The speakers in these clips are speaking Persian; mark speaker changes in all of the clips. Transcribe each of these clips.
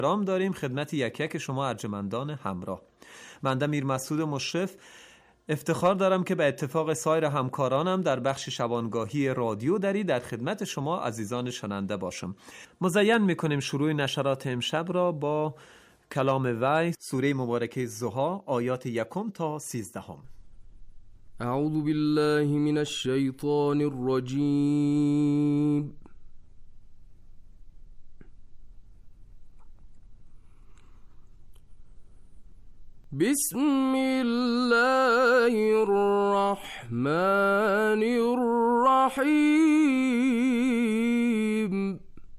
Speaker 1: رام داریم خدمت یک یک شما ارجمندان همراه. من میر مسعود مشرف افتخار دارم که به اتفاق سایر همکارانم در بخش شبانگاهی رادیو دری در خدمت شما عزیزان شنونده باشم. مزین میکنیم شروع نشرات امشب را با کلام وحی، سوره مبارکه ضحی، آیات 1 تا 13.
Speaker 2: اعوذ بالله من الشیطان الرجیم. بسم الله الرحمن الرحیم.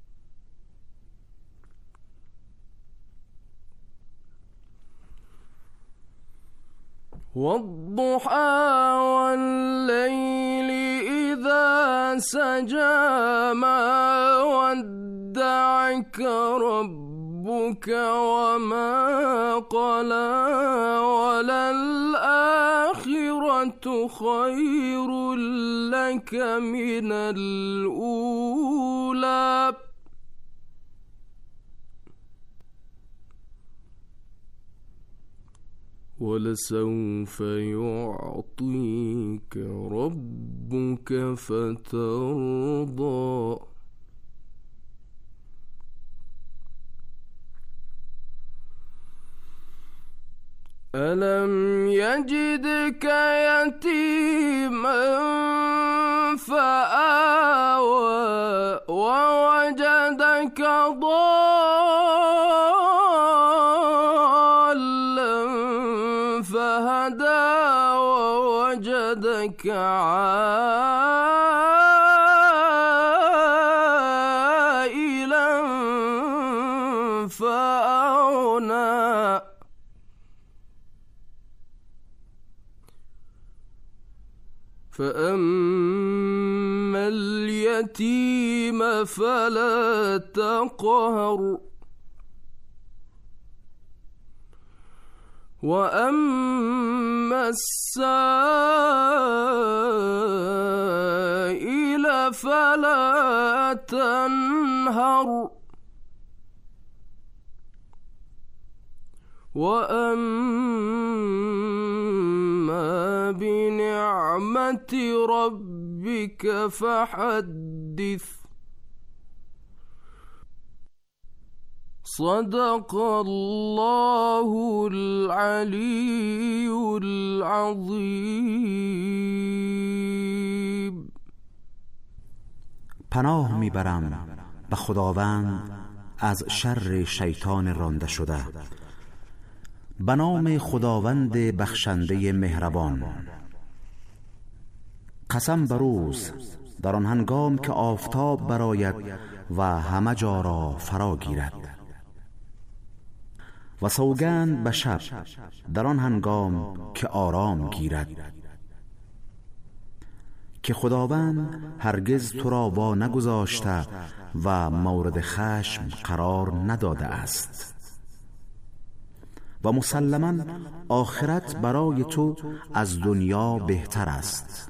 Speaker 2: والضحى والليل إذا سجى ما ودعك ربك وما قلى وللآخرة خير لك من الأولى ولسوف يعطيك ربك فترضى. ألم يجدك يتيما فآوى ووجدك ضالا فهدى ووجدك عائلا فأغنى. فأما اليتيم فلا تقهر وأما السائل فلا تنهر وأما بنعمة ربك فحدث. صدق الله العلی العظیم.
Speaker 3: پناه میبرم به خداوند از شر شیطان رانده شده. به نام خداوند بخشنده مهربان. قسم به روز در آن هنگام که آفتاب براید و همه جا را فرا گیرد، و سوگند به شب در آن هنگام که آرام گیرد، که خداوند هرگز تو را وا نگذاشته و مورد خشم قرار نداده است. و مسلماً آخرت برای تو از دنیا بهتر است.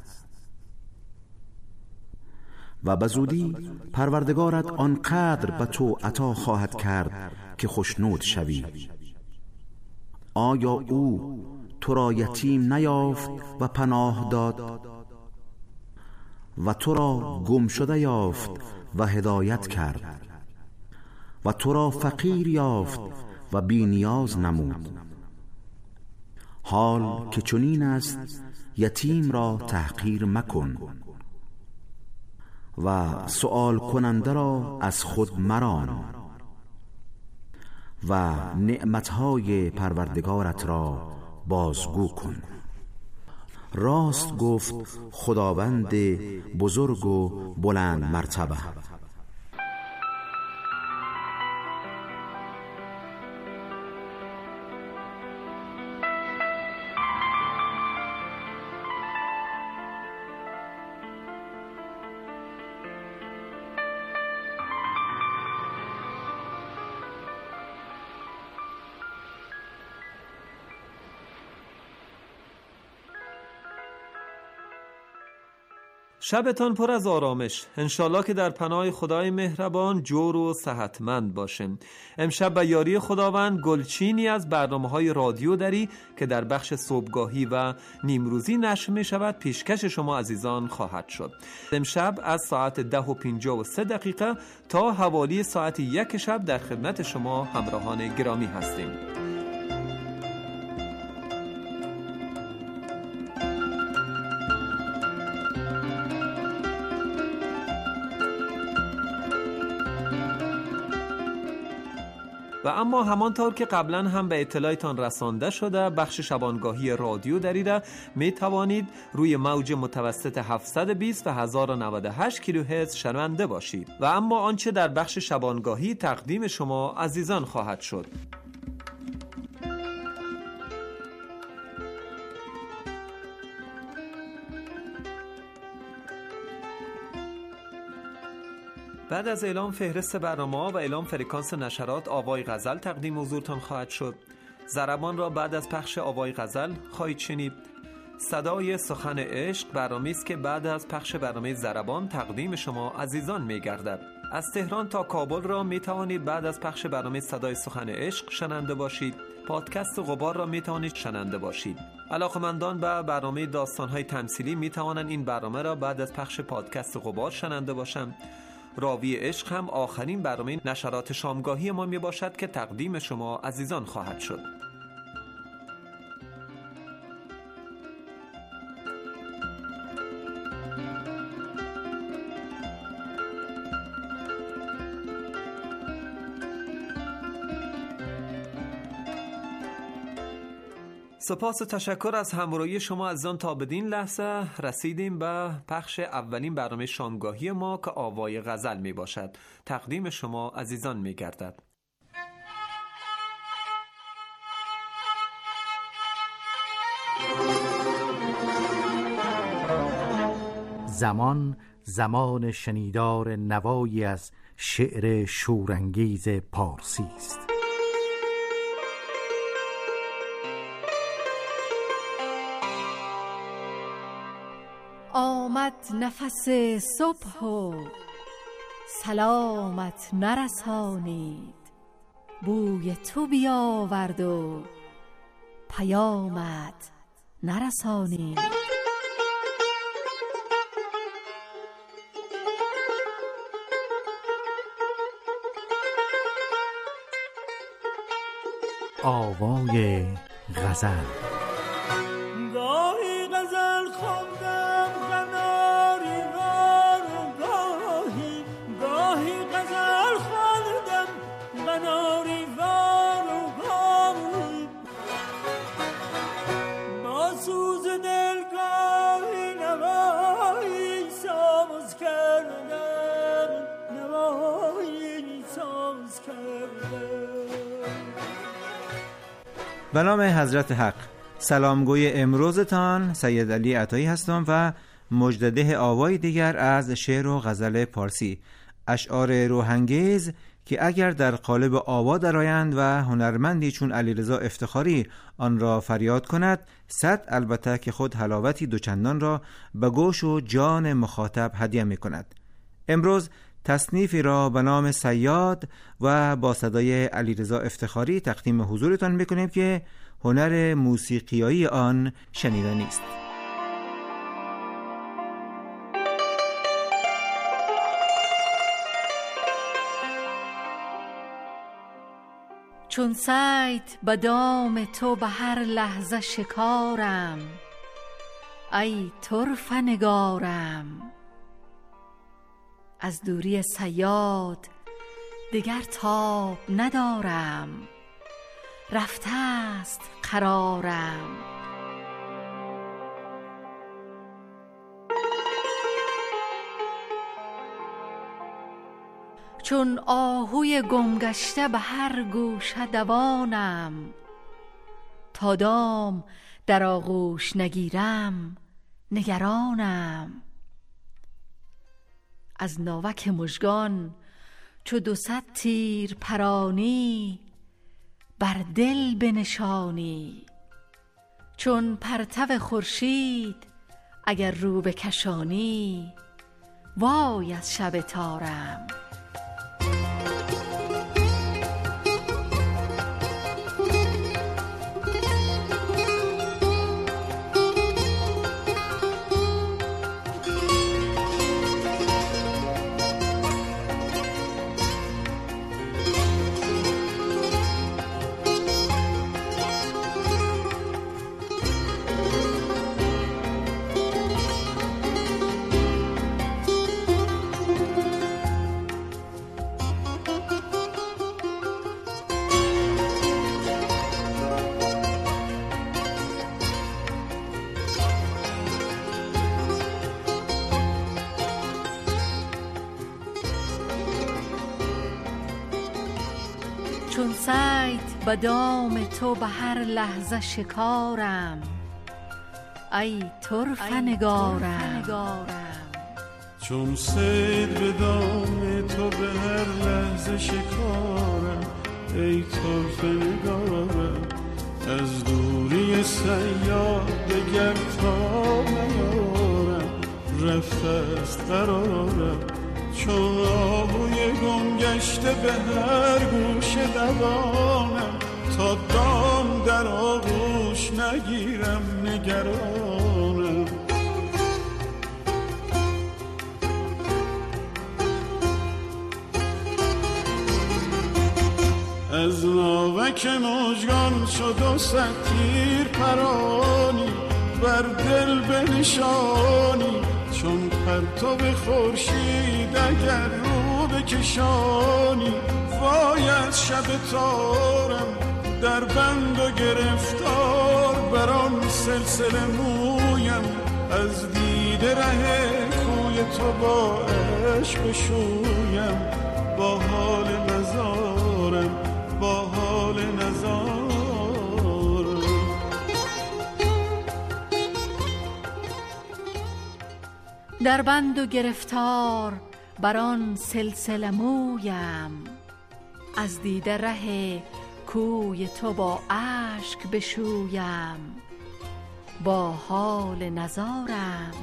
Speaker 3: و بزودی پروردگارت آنقدر به تو عطا خواهد کرد که خوشنود شوی. آیا او تو را یتیم نیافت و پناه داد و تو را گم شده یافت و هدایت کرد و تو را فقیر یافت و بی نیاز نمود؟ حال که چنین است یتیم را تحقیر مکن و سؤال کننده را از خود مران و نعمتهای پروردگارت را بازگو کن. راست گفت خداوند بزرگ و بلند مرتبه.
Speaker 1: شبتان پر از آرامش. انشالله که در پناه خدای مهربان جور و صحتمند باشیم. امشب به یاری خداوند گلچینی از برنامه‌های رادیو دری که در بخش صبحگاهی و نیمروزی نشر می شود پیشکش شما عزیزان خواهد شد. امشب از ساعت 10:53 تا حوالی ساعت 1 شب در خدمت شما همراهان گرامی هستیم. و اما همانطور که قبلا هم به اطلاعتان رسانده شده، بخش شبانگاهی رادیو دری را می توانید روی موج متوسط 720 و 1098 کیلوهرتز شنونده باشید. و اما آنچه در بخش شبانگاهی تقدیم شما عزیزان خواهد شد. بعد از اعلام فهرست برنامه‌ها و اعلام فرکانس نشرات، آوای غزل تقدیم حضورتان خواهد شد. ضربان را بعد از پخش آوای غزل خواهید شنید. صدای سخن عشق برنامه‌ای است که بعد از پخش برنامه ضربان تقدیم شما عزیزان می‌گردد. از تهران تا کابل را می‌توانید بعد از پخش برنامه صدای سخن عشق شنونده باشید. پادکست غبار را می‌توانید شنونده باشید. علاقه‌مندان به برنامه داستان‌های تمثیلی می‌توانند این برنامه را بعد از پخش پادکست غبار شنونده باشند. راوی عشق هم آخرین برنامه نشرات شامگاهی ما می باشد که تقدیم شما عزیزان خواهد شد. سپاس و تشکر از همراهی شما عزیزان. تا بدین لحظه رسیدیم به پخش اولین برنامه شامگاهی ما که آوای غزل می باشد. تقدیم شما عزیزان می گردد.
Speaker 4: زمان شنیدار نوایی از شعر شورانگیز پارسی است.
Speaker 5: آمد نفس صبح و سلامت نرسانید، بوی تو بیاورد و پیامت نرسانید.
Speaker 4: آوای غزل.
Speaker 6: گاهی غزل خواندم قناری وار و گاهی غزل خواندم قناری وار و گاهی با سوز دل گاهی نوایی ساز کردم، نوایی ساز کردم.
Speaker 7: به نام حضرت حق. سلامگوی امروزتان سید علی عطایی هستم و مجدده آوای دیگر از شعر و غزل پارسی، اشعار روحانگیز که اگر در قالب آوا درآیند و هنرمندی چون علیرضا افتخاری آن را فریاد کند، صد البته که خود حلاوتی دوچندان را به گوش و جان مخاطب هدیه می کند. امروز تصنیفی را به نام صیاد و با صدای علیرضا افتخاری تقدیم حضورتان میکنیم که هنر موسیقیایی آن شنیدنی است.
Speaker 5: چون صید به دام تو به هر لحظه شکارم، ای طرفه نگارم. از دوری صیاد دیگر تاب ندارم، رفته است قرارم. چون آهوی گمگشته به هر گوشه دوانم، تا دام در آغوش نگیرم نگرانم. از ناوک مژگان چو 200 تیر پرانی، بر دل بنشانی. چون پرتو خورشید اگر رو بکشانی وای از شب تارم. چون صید به دام تو به هر لحظه شکارم، ای طرفه نگارم.
Speaker 8: چون صید به دام تو به هر لحظه شکارم، ای طرفه نگارم. از دوری صیاد دگر تا نیارم، رفته است قرارم. چون آهوی گم گشته به هر گوش دوانم، تا دام در آغوش نگیرم نگرانم. از ناوک مژگان شد و صد تیر پرانی، بر دل بنشانی. چون پرتو خورشید اگر رو بکشانی، وای از شب تارم. در بند و گرفتار بر آن سلسله مویم، از دیده ره کوی تو با عشق بشویم. با حال نزارم، با حال نزارم.
Speaker 5: در بند و گرفتار بر آن سلسله مویم، از دیده ره کوی تو با اشک بشویم. با حال نزارم.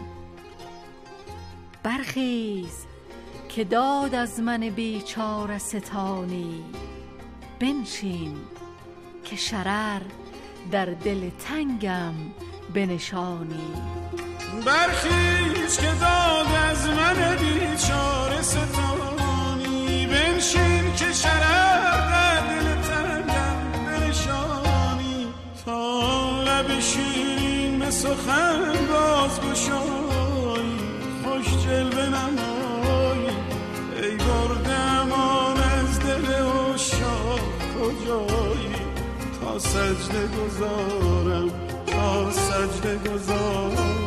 Speaker 5: برخیز که داد از من بیچاره ستانی، بنشین که شرر در دل تنگم بنشانی.
Speaker 8: برخیز که داد از من بیچاره ستانی، بنشین که شرر در دل تنگم بنشانی. تا لب شیرین به سخن باز گشایی، خوش جلوه نمایی. ای برده امان از دل عشاق کجایی، تا سجده گذارم، تا سجده گذارم.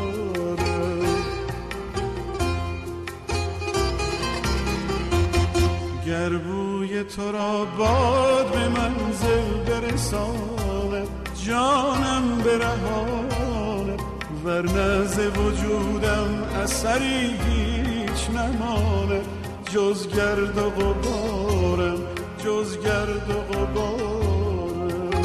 Speaker 8: گر بوی تو را باد به منزل برساند، جانم برهاند. ورنه ز وجودم اثری هیچ نماند، جز گرد و غبارم، جز گرد و غبارم.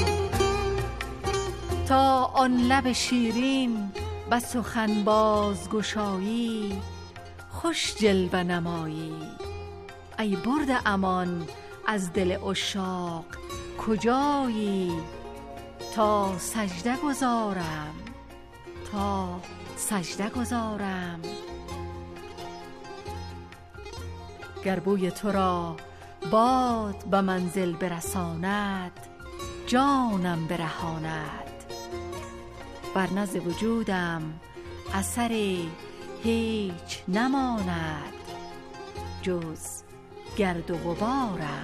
Speaker 5: تا آن لب شیرین و سخن باز گشایی، خوش جلوه نمایی. ای برده امان از دل عشاق کجایی، تا سجده گذارم، تا سجده گذارم. گر بوی تو را باد به منزل برساند، جانم برهاند. ورنه ز وجودم اثری هیچ نماند، جز گرد و غبارم.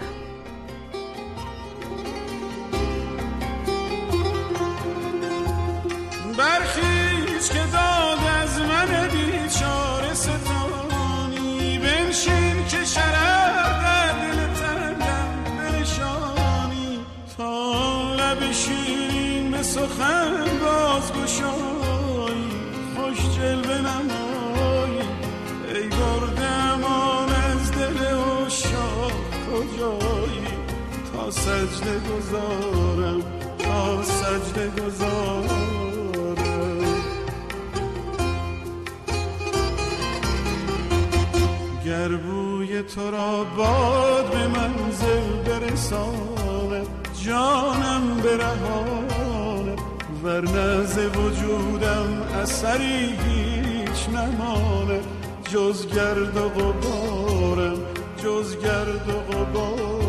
Speaker 8: برخیز که داد از من بیچاره ستانی، بنشین که شرر در دل تنگم بنشانی. تا لب شیرین به سخن باز گشایی، خوش جلوه نمایی. ای برده امان از دل عشاق کجایی، تا سجده گذارم، تا سجده گذارم. گر بوی تو را باد به منزل برساند جانم برهاند ورنه ز وجودم اثری هیچ نماند جز گرد و غبارم جز گرد و غبارم.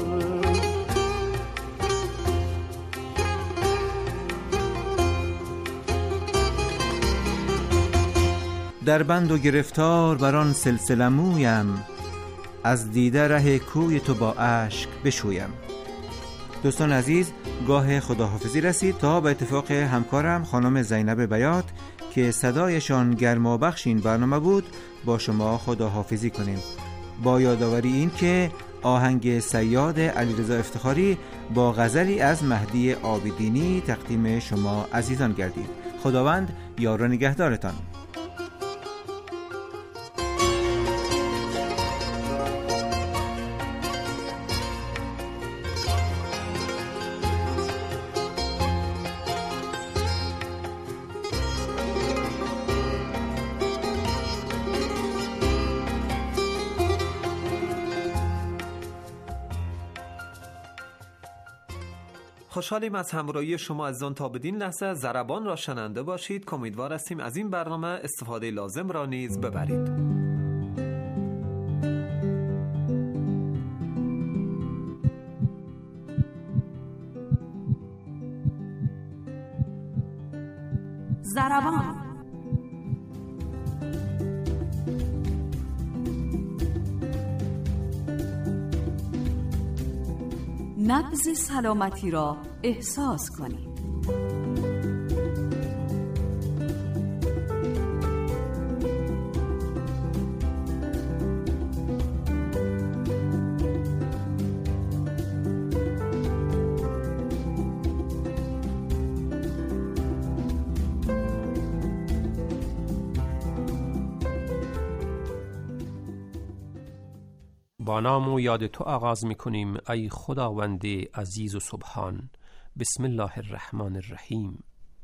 Speaker 7: در بند و گرفتار بران سلسله مویم از دیده ره کوی تو با اشک بشویم. دوستان عزیز، گاه خداحافظی رسید تا به اتفاق همکارم خانم زینب بیات که صدایشان گرمابخش این برنامه بود با شما خداحافظی کنیم، با یادآوری این که آهنگ صیاد علیرضا افتخاری با غزلی از مهدی عابدینی تقدیم شما عزیزان گردید. خداوند یار و نگهدارتان.
Speaker 1: خوشحالیم از همراهی شما عزیزان. تا بدین لحظه ضربان را شنونده باشید. امیدوار هستیم از این برنامه استفاده لازم را نیز ببرید.
Speaker 9: ضربان نبض سلامتی را احساس کنید.
Speaker 10: با نام و یاد تو آغاز می‌کنیم ای خداوند عزیز و سبحان. بسم الله الرحمن الرحیم.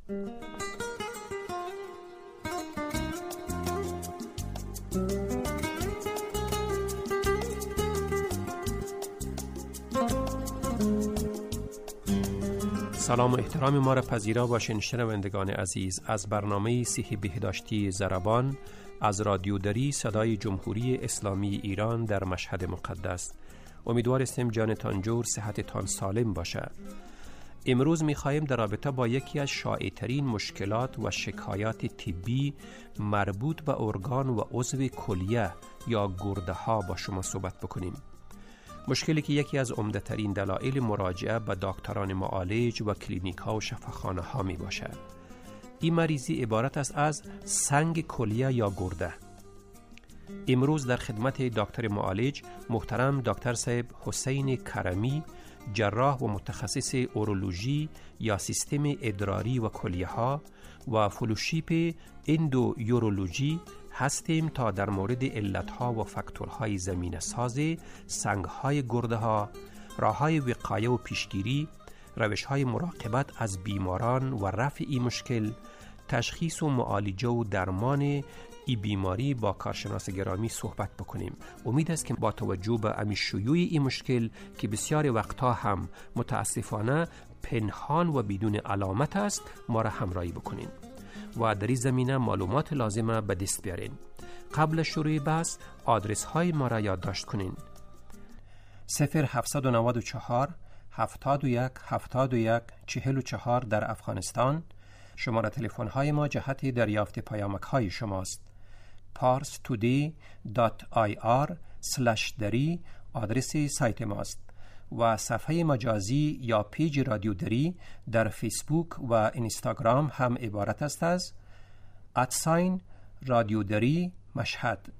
Speaker 10: سلام و احترام ما را پذیرا باشین شنوندگان عزیز از برنامه صحیح بهداشتی ضربان از رادیو دری صدای جمهوری اسلامی ایران در مشهد مقدس. امیدوار هستیم جانتان جور، صحتتان سالم باشه. امروز می‌خوایم در رابطه با یکی از شایع‌ترین مشکلات و شکایات طبی مربوط به ارگان و عضو کلیه یا گرده ها با شما صحبت بکنیم. مشکلی که یکی از عمده‌ترین دلایل مراجعه به دکتران معالج و کلینیک ها و شفاخانه ها می باشه. این مریضی عبارت است از سنگ کلیه یا گرده. امروز در خدمت دکتر معالج محترم دکتر صاحب حسین کرمی، جراح و متخصص اورولوژی یا سیستم ادراری و کلیه ها و فلوشیپ اندو یورولوژی هستیم تا در مورد علتها و فاکتورهای زمینه ساز سنگهای گرده ها، راههای وقایه و پیشگیری، روشهای مراقبت از بیماران و رفع این مشکل، تشخیص و معالجه و درمان ای بیماری با کارشناس گرامی صحبت بکنیم. امید است که با توجه به امی شیوع این مشکل که بسیار وقتها هم متاسفانه پنهان و بدون علامت است ما را همراهی بکنیم و در این زمینه معلومات لازمه به دست بیارین. قبل شروع بحث آدرس های ما را یادداشت کنین: 0794 71 71 44 در افغانستان. شماره تلفن های ما جهت دریافت پیامک های شماست. parstoday.ir/dari آدرس سایت ماست و صفحه مجازی یا پیج رادیو دری در فیسبوک و اینستاگرام هم عبارت است از رادیو دری مشهد.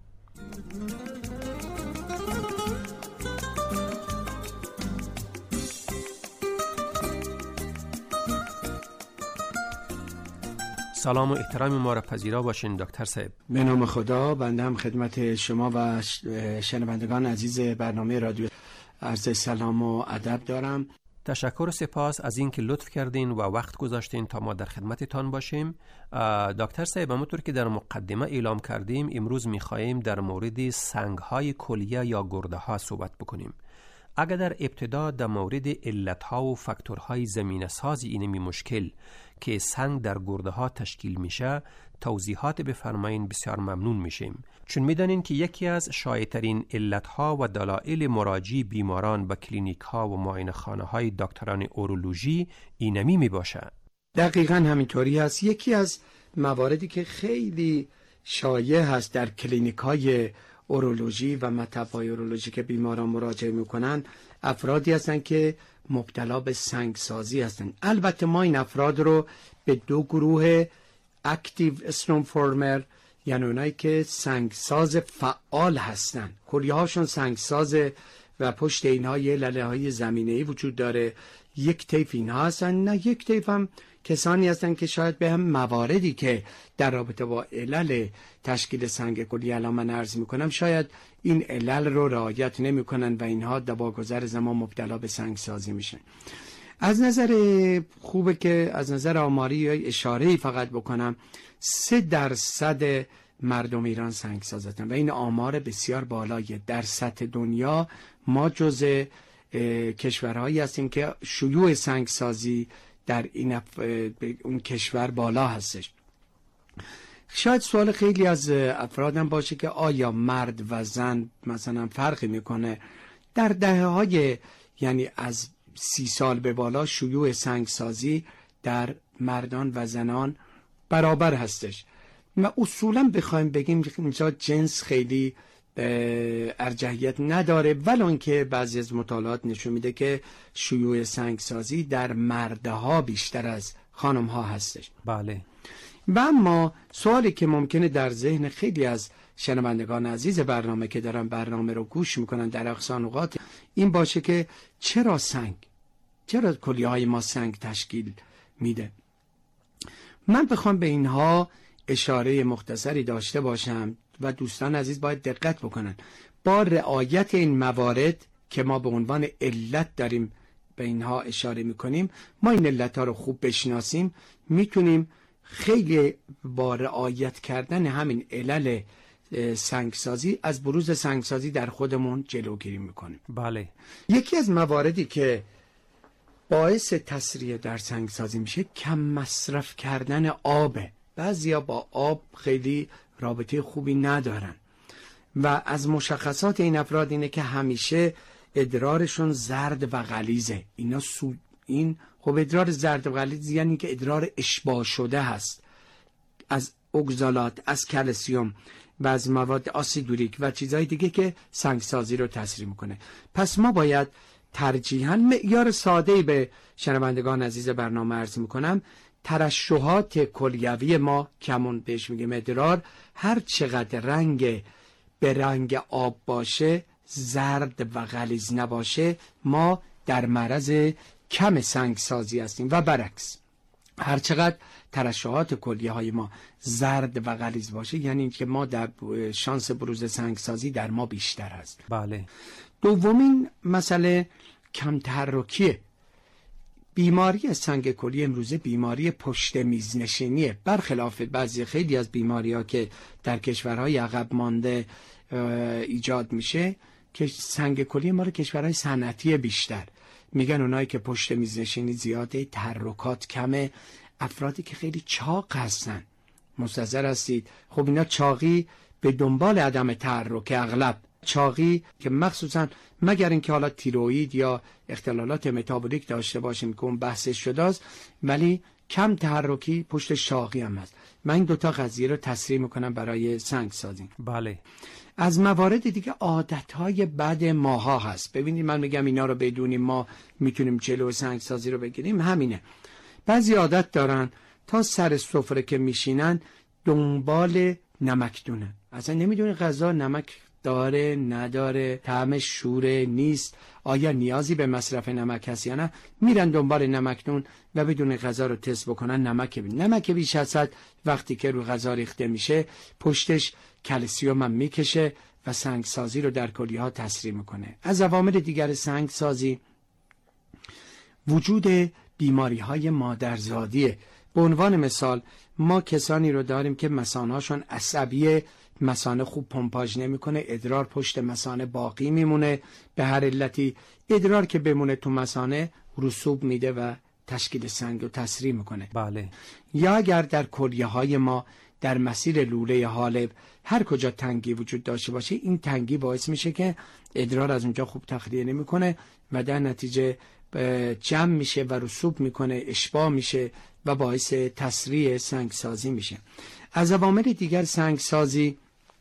Speaker 10: سلام و احترام ما را پذیرا باشین دکتر صاحب.
Speaker 11: به نام خدا، بنده هم خدمت شما و شنوندگان عزیز برنامه رادیو عرض سلام و ادب دارم.
Speaker 10: تشکر و سپاس از اینکه لطف کردین و وقت گذاشتین تا ما در خدمتتان باشیم. دکتر صاحب، همونطور که در مقدمه اعلام کردیم امروز می‌خواهیم در مورد سنگ‌های کلیه یا گرده‌ها صحبت بکنیم. اگر در ابتدا در مورد علت‌ها و فاکتورهای زمینه‌ساز این مشکل که سنگ در گرده‌ها تشکیل میشه توضیحات بفرمایین بسیار ممنون میشیم، چون میدانین که یکی از شایع‌ترین علت‌ها و دلایل مراجعه بیماران به کلینیک‌ها و معاینه‌خانه‌های دکتران اورولوژی اینمی میباشه.
Speaker 11: دقیقاً همینطوری است. یکی از مواردی که خیلی شایع هست در کلینیک‌های اورولوژی و مطب‌های اورولوژی که بیماران مراجعه میکنن، افرادی هستن که مبتلا به سنگسازی هستن. البته ما این افراد رو به دو گروه اکتیو استون فورمر، یعنی اونایی که سنگساز فعال هستن، کلیه هاشون سنگسازه و پشت اینها یه لله های زمینه‌ای وجود داره، یک طیف اینها هستن، نه یک طیف هم کسانی هستن که شاید به هم مواردی که در رابطه با علل تشکیل سنگ کلیه الان من عرض میکنم شاید این علل رو رعایت نمیکنن و اینها با گذر زمان مبتلا به سنگ سازی میشن. از نظر خوبه که از نظر آماری اشاره‌ای فقط بکنم، 3% مردم ایران سنگ سازتن و این آمار بسیار بالاییه. در سطح دنیا ما جزء کشورهایی هستیم که شیوع سنگ سازی در اون کشور بالا هستش. شاید سوال خیلی از افرادم باشه که آیا مرد و زن مثلا فرقی میکنه؟ در دهه‌های یعنی از 30 سال به بالا شیوع سنگ سازی در مردان و زنان برابر هستش. ما اصولا بخوایم بگیم اینجا جنس خیلی ارجحیت نداره، ولو که بعضی از مطالعات نشون میده که شیوع سنگسازی در مردها بیشتر از خانمها هستش.
Speaker 10: بله.
Speaker 11: و اما سوالی که ممکنه در ذهن خیلی از شنوندگان عزیز برنامه که دارن برنامه رو گوش میکنن در اقصا نقاط این باشه که چرا کلیه های ما سنگ تشکیل میده؟ من بخوام به اینها اشاره مختصری داشته باشم و دوستان عزیز باید دقت بکنن. با رعایت این موارد که ما به عنوان علت داریم به اینها اشاره میکنیم، ما این علت ها رو خوب بشناسیم، میتونیم خیلی با رعایت کردن همین علل سنگسازی از بروز سنگسازی در خودمون جلوگیری میکنیم.
Speaker 10: بله.
Speaker 11: یکی از مواردی که باعث تسریع در سنگسازی میشه کم مصرف کردن آبه. بعضیا با آب خیلی رابطه خوبی ندارن و از مشخصات این افراد اینه که همیشه ادرارشون زرد و غلیظه. این خب ادرار زرد و غلیظ یعنی که ادرار اشباع شده هست از اگزالات، از کلسیم و از مواد آسیدوریک و چیزهای دیگه که سنگسازی رو تسریع میکنه. پس ما باید ترجیحاً معیار ساده‌ای به شنوندگان عزیز برنامه عرض میکنم، ترشحات کلیوی ما کمون بهش میگیم ادرار، هر چقدر رنگ به رنگ آب باشه، زرد و غلیظ نباشه، ما در معرض کم سنگسازی هستیم و برعکس هر چقدر ترشحات کلیه های ما زرد و غلیظ باشه یعنی که ما در شانس بروز سنگسازی در ما بیشتر هست.
Speaker 10: بله.
Speaker 11: دومین مسئله کم تحرکیه. بیماری سنگ کلیه امروزه بیماری پشت میز نشینیه، برخلاف خیلی از بیماری‌ها که در کشورهای عقب مانده ایجاد میشه که سنگ کلیه ما رو کشورهای صنعتی بیشتر میگن اونایی که پشت میز نشینی زیاده، تحرکات کمه، افرادی که خیلی چاق هستن. مستحضر هستید خب اینا چاقی به دنبال عدم تحرک، اغلب چاقی که مخصوصا مگر اینکه حالا تیروئید یا اختلالات متابولیک داشته باشیم که اون بحثش شده است، ولی کم تحرکی پشت چاقی هم هست. من این دوتا قضیه رو تصریح میکنم برای سنگ سازی.
Speaker 10: بله.
Speaker 11: از موارد دیگه عادتهای بد ماها هست. ببینید من میگم اینا رو بدونیم ما میتونیم جلو سنگ سازی رو بگیریم. همینه، بعضی عادت دارن تا سر سفره که میشینن دنبال نمک دونن، اصلا نمیدونه غذا نمک داره نداره، طعمش شوره نیست، آیا نیازی به مصرف نمک هست یا نه، میرن دنبال نمکدون و بدون غذا رو تست بکنن نمک بیش از حد وقتی که رو غذا ریخته میشه پشتش کلسیم هم میکشه و سنگسازی رو در کلیه ها تسریع میکنه. از عوامل دیگر سنگسازی وجود بیماری های مادرزادیه. به عنوان مثال ما کسانی رو داریم که مثانه‌هاشون عصبیه، مثانه خوب پمپاژ نمیکنه، ادرار پشت مثانه باقی میمونه، به هر علتی ادرار که بمونه تو مثانه رسوب میده و تشکیل سنگ رو تسریع میکنه.
Speaker 10: بله.
Speaker 11: یا اگر در کلیه های ما در مسیر لوله حالب هر کجا تنگی وجود داشته باشه، این تنگی باعث میشه که ادرار از اونجا خوب تخلیه نمیکنه و در نتیجه جمع میشه و رسوب میکنه، اشباع میشه و باعث تسریع سنگسازی میشه. از عوامل دیگر سنگسازی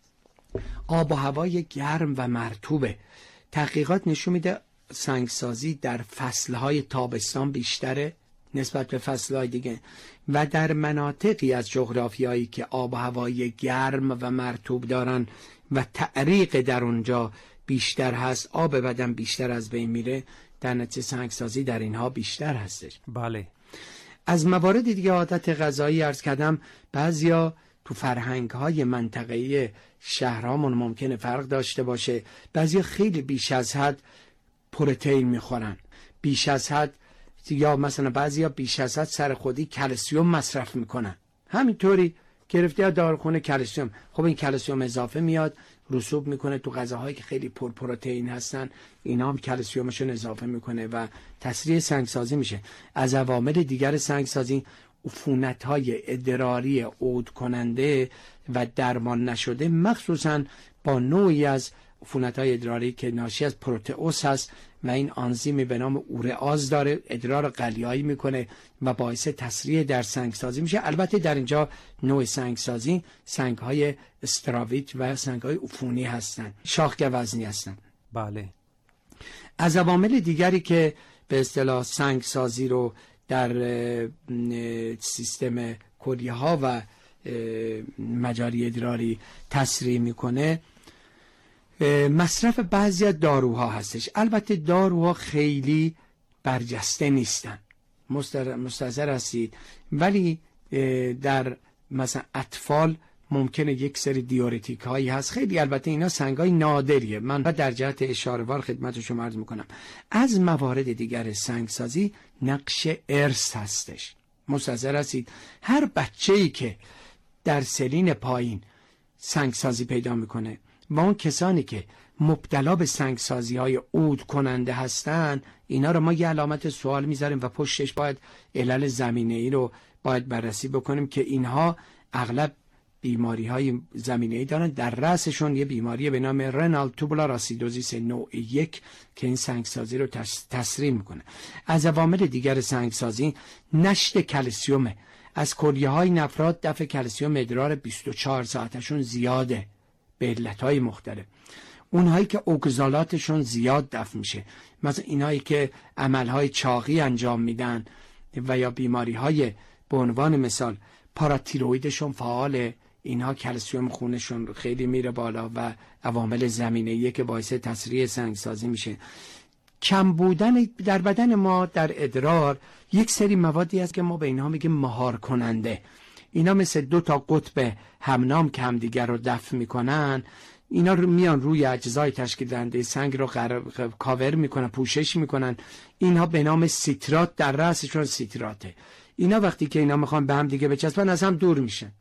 Speaker 11: آب و هوای گرم و مرطوبه. تحقیقات نشون میده سنگسازی در فصلهای تابستان بیشتره نسبت به فصلهای دیگه و در مناطقی از جغرافیایی که آب و هوای گرم و مرطوب دارن و تعریق در اونجا بیشتر هست، آب بدن بیشتر از بین میره، در نتیجه سنگسازی در اینها بیشتر هستش.
Speaker 10: بله.
Speaker 11: از موارد دیگه عادت غذایی عرض کردم، بعضیا تو فرهنگ‌های منطقه‌ای شهرامون ممکنه فرق داشته باشه. بعضیا خیلی بیش از حد پروتئین میخورن، بیش از حد، یا مثلا بعضیا بیش از حد سر خودی کلسیم مصرف میکنن. همینطوری گرفته داروخونه کلسیم، خب این کلسیم اضافه میاد رسوب میکنه تو غذاهایی که خیلی پروتئین هستن، اینا هم کلسیمشون اضافه میکنه و تسریع سنگسازی میشه. از عوامل دیگر سنگسازی عفونت‌های ادراری عود کننده و درمان نشده، مخصوصاً با نوعی از عفونت‌های ادراری که ناشی از پروتئوز هست و این آنزیمی به نام اورئاز داره، ادرار قلیایی میکنه و باعث تسریع در سنگسازی میشه. البته در اینجا نوع سنگسازی سنگ‌های استراویت و سنگ‌های عفونی هستن، شاخ وزنی هستن.
Speaker 10: بله.
Speaker 11: از عوامل دیگری که به اصطلاح سنگسازی رو در سیستم کلیه ها و مجاری ادراری تسریع میکنه مصرف بعضی از داروها هستش. البته داروها خیلی برجسته نیستن، مستحضر هستید، ولی در مثلا اطفال ممکنه یک سری دیورتیک هایی هست، خیلی البته اینا سنگ های نادریه، من در جهت اشاره وار خدمت شما عرض میکنم. از موارد دیگر سنگسازی نقش ارث هستش. مستحضر هستید هر بچه‌ای که در سنین پایین سنگسازی پیدا میکنه و اون کسانی که مبتلا به سنگسازی های عود کننده هستن، اینا رو ما یه علامت سوال میذاریم و پشتش باید علل زمینه‌ای رو باید بررسی بکنیم که اینها اغلب بیماری های زمینه‌ای دارن. در رأسشون یه بیماری به نام رنال توبولار آسیدوزیس نوع 1 که این سنگسازی رو تسریع میکنه. از عوامل دیگر سنگسازی نشت کلسیومه. از کلیه های نفرات دفع کلسیوم ادرار 24 ساعتشون زیاده به علتهای مختلف. اونهایی که اوگزالاتشون زیاد دفع میشه، مثلا اینهایی که عملهای چاقی انجام میدن و یا بیماری های به عنوان مثال پاراتیرویدشون فعاله، اینها کلسیم خونشون خیلی میره بالا و عوامل زمینه‌ای که باعث تسریع سنگسازی میشه. کم بودن در بدن ما در ادرار یک سری موادی هست که ما به اینها میگیم مهار کننده. اینا مثل 2 تا قطب همنام که همدیگر رو دفع میکنن، اینا رو میان روی اجزای تشکیل دهنده سنگ رو کاور میکنن، پوشش میکنن. اینها به نام سیترات، در رأسشون سیتراته. اینا وقتی که اینا میخوان به هم دیگه بچسبن از هم دور میشن.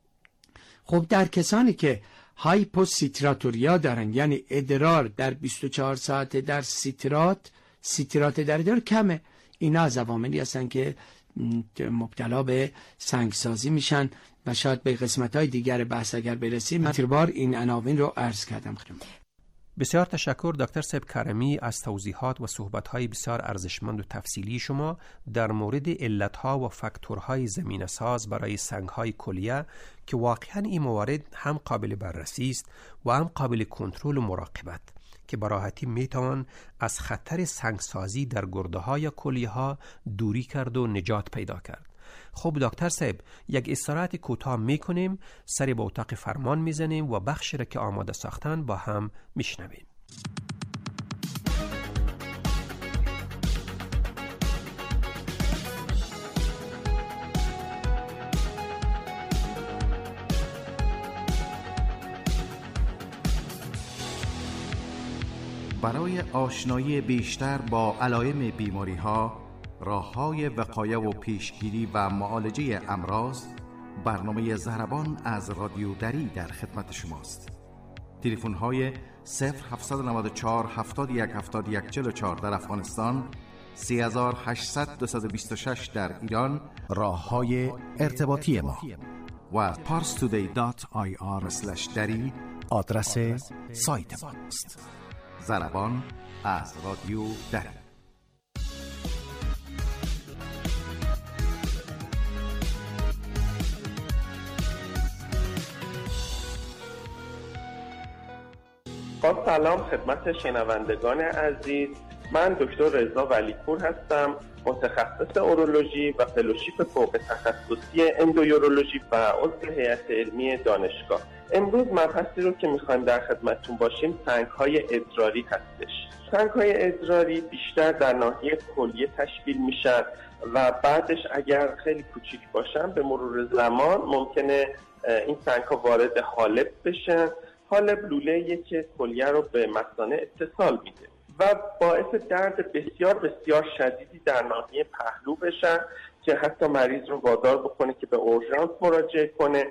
Speaker 11: خب در کسانی که هایپوسیتراتوریا دارن، یعنی ادرار در 24 ساعت در سیترات در ادرار کمه، اینا از عواملی هستن که مبتلا به سنگسازی میشن و شاید به قسمت‌های دیگر بحث اگر برسیم من بار این عناوین رو عرض کردم خدمت.
Speaker 10: بسیار تشکر دکتر صاحب کرمی از توضیحات و صحبت‌های بسیار ارزشمند و تفصیلی شما در مورد علت‌ها و فاکتورهای زمینه‌ساز برای سنگ‌های کلیه که واقعاً این موارد هم قابل بررسی است و هم قابل کنترل و مراقبت که به راحتی میتوان از خطر سنگسازی در گرده‌ها یا کلیه‌ها دوری کرد و نجات پیدا کرد. خب دکتر صاحب یک استراحت کوتاه میکنیم، سری به اتاق فرمان میزنیم و بخشی را که آماده ساختن با هم میشنویم.
Speaker 4: برای آشنایی بیشتر با علائم بیماری‌ها راه‌های وقایه و پیشگیری و معالجه امراض، برنامه ضربان از رادیو دری در خدمت شماست. تلفن‌های 0794 71 71 44 در افغانستان، 3800 226 در ایران راه‌های ارتباطی ما و parstoday.ir/dari آدرس سایت ماست. ضربان از رادیو دری.
Speaker 12: با سلام خدمت شنوندگان عزیز، من دکتر رضا ولیپور هستم، متخصص اورولوژی و فلوشیپ فوق تخصصی اندویورولوژی و عضو هیئت علمی دانشگاه. امروز مبحثی رو که میخوایم در خدمتتون باشیم سنگ‌های ادراری هستش. سنگ‌های ادراری بیشتر در ناحیه کلیه تشکیل میشن و بعدش اگر خیلی کوچیک باشن به مرور زمان ممکنه این سنگ‌ها وارد حالب بشن. حالب لوله‌ایه که کلیه رو به مثانه اتصال میده و باعث درد بسیار بسیار شدیدی در ناحیه پهلو بشن که حتی مریض رو وادار بکنه که به اورژانس مراجعه کنه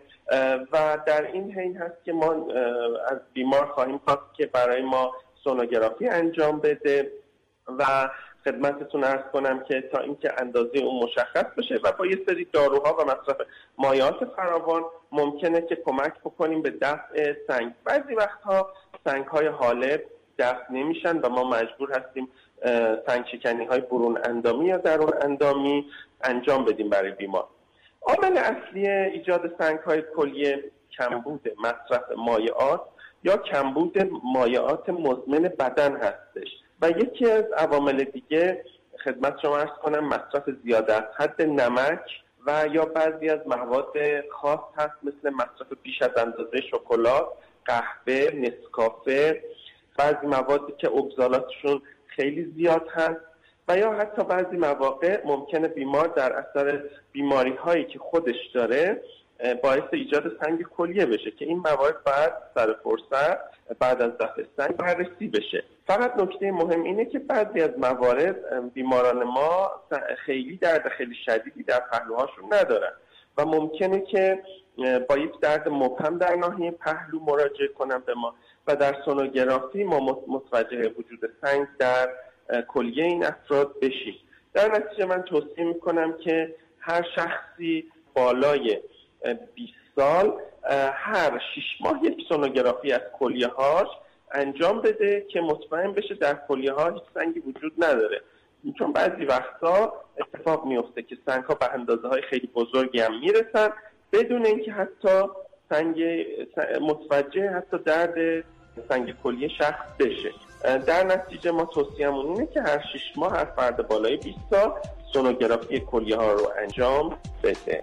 Speaker 12: و در این حین هست که ما از بیمار خواهیم خواست که برای ما سونوگرافی انجام بده و خدمتتون عرض کنم که تا اینکه اندازه اون مشخص بشه و با یه سری داروها و مصرف مایعات فراوان ممکنه که کمک بکنیم به دفع سنگ. بعضی وقتها سنگ‌های حالب دفع نمیشن و ما مجبور هستیم سنگ شکنی های برون اندامی یا درون اندامی انجام بدیم برای بیمار. عامل اصلی ایجاد سنگ های کلیه کمبود مصرف مایعات یا کمبود مایعات مزمن بدن هستش و یکی از عوامل دیگه خدمت شما عرض کنم مصرف زیاده از حد نمک و یا بعضی از مواد خاص هست مثل مصرف بیش از اندازه شکلات، قهوه، نسکافه، بعضی موادی که اوگزالاتشون خیلی زیاد هست و یا حتی بعضی مواقع ممکنه بیمار در اثر بیماری هایی که خودش داره باعث ایجاد سنگ کلیه بشه که این موارد باید سر فرصت بعد از دفع سنگ بررسی بشه. فقط نکته مهم اینه که بعضی از موارد بیماران ما خیلی درد خیلی شدیدی در پهلوهاشون ندارن و ممکنه که با یک درد مبهم در ناحیه پهلو مراجعه کنن به ما و در سونوگرافی ما متوجه وجود سنگ در کلیه این افراد بشیم. در نتیجه من توصیه میکنم که هر شخصی بالای 20 سال هر 6 ماه یک سونوگرافی از کلیه هاش انجام بده که مطمئن بشه در کلیه ها هیچ سنگی وجود نداره، چون بعضی وقتا اتفاق میفته که سنگ ها به اندازه های خیلی بزرگی هم میرسن بدون اینکه حتی سنگ متوجه حتی درد سنگ کلیه شخص بشه. در نتیجه ما توصیه‌مون اینه که هر 6 ماه هر فرد بالای 20 سال سونوگرافی کلیه ها رو انجام بده.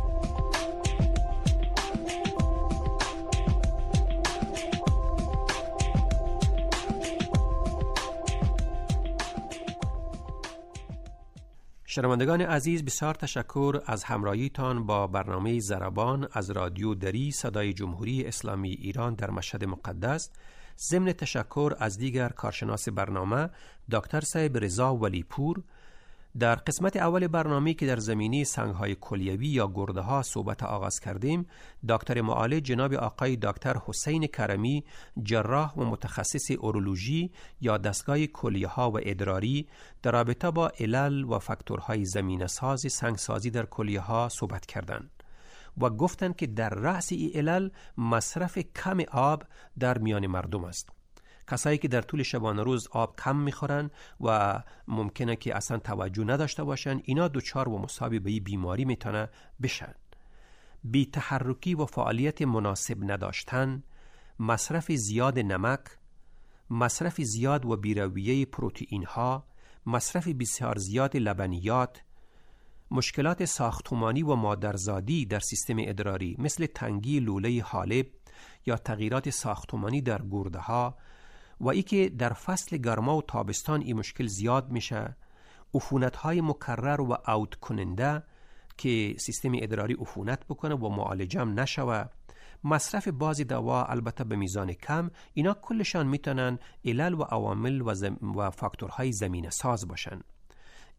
Speaker 10: شنوندگان عزیز، بسیار تشکر از همراهیتان با برنامه ضربان از رادیو دری صدای جمهوری اسلامی ایران در مشهد مقدس. ضمن تشکر از دیگر کارشناس برنامه دکتر صاحب رضا ولیپور. در قسمت اول برنامه که در زمینه سنگ‌های کلیوی یا گرده‌ها صحبت آغاز کردیم، دکتر معالج جناب آقای دکتر حسین کرمی، جراح و متخصص اورولوژی یا دستگاه کلیه‌ها و ادراری، در رابطه با علل و فاکتورهای زمینه‌ساز سنگسازی در کلیه‌ها صحبت کردند و گفتند که در رأس این علل مصرف کم آب در میان مردم است. کسایی که در طول شبانه روز آب کم میخورن و ممکنه که اصلا توجه نداشته باشن، اینا دوچار و مصاب به بیماری میتونه بشن. بی تحرکی و فعالیت مناسب نداشتن، مصرف زیاد نمک، مصرف زیاد و بیرویه پروتئین ها، مصرف بسیار زیاد لبنیات، مشکلات ساختمانی و مادرزادی در سیستم ادراری مثل تنگی لوله حالب یا تغییرات ساختمانی در گرده ها و ای که در فصل گرما و تابستان این مشکل زیاد میشه، عفونت های مکرر و عود کننده که سیستم ادراری عفونت بکنه و معالجم نشوه، مصرف بعضی دوا البته به میزان کم، اینا کلشان میتونن علل و عوامل و فاکتورهای زمینه ساز باشن.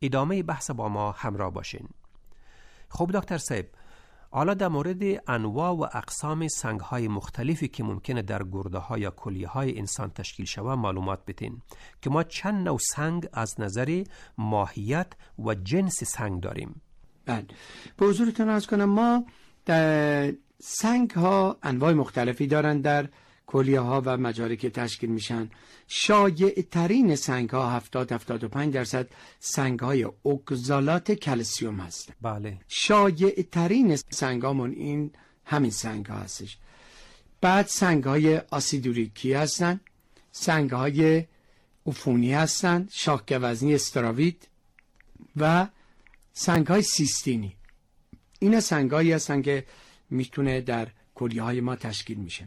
Speaker 10: ادامه بحث با ما همراه باشین. خب دکتر صاحب، حالا در مورد انواع و اقسام سنگ‌های مختلفی که ممکنه در گرده‌ها یا کلیه‌های انسان تشکیل شود معلومات بدین که ما چند نوع سنگ از نظر ماهیت و جنس سنگ داریم.
Speaker 11: بله، به حضورتون عرض کنم ما در سنگ‌ها انواع مختلفی دارن در کلیه‌ها و مجاری که تشکیل میشن. شایع‌ترین سنگ‌ها 70-75% سنگ‌های اکزالات کلسیم هستن.
Speaker 10: بله.
Speaker 11: شایع‌ترین سنگ‌هامون این همین سنگ‌ها هستش. بعد سنگ‌های آسیدوریکی هستن، سنگ‌های عفونی هستن، شاخگوزنی استراوید و سنگ‌های سیستینی. اینا سنگ‌هایی هستن که میتونه در کلیه‌های ما تشکیل میشه.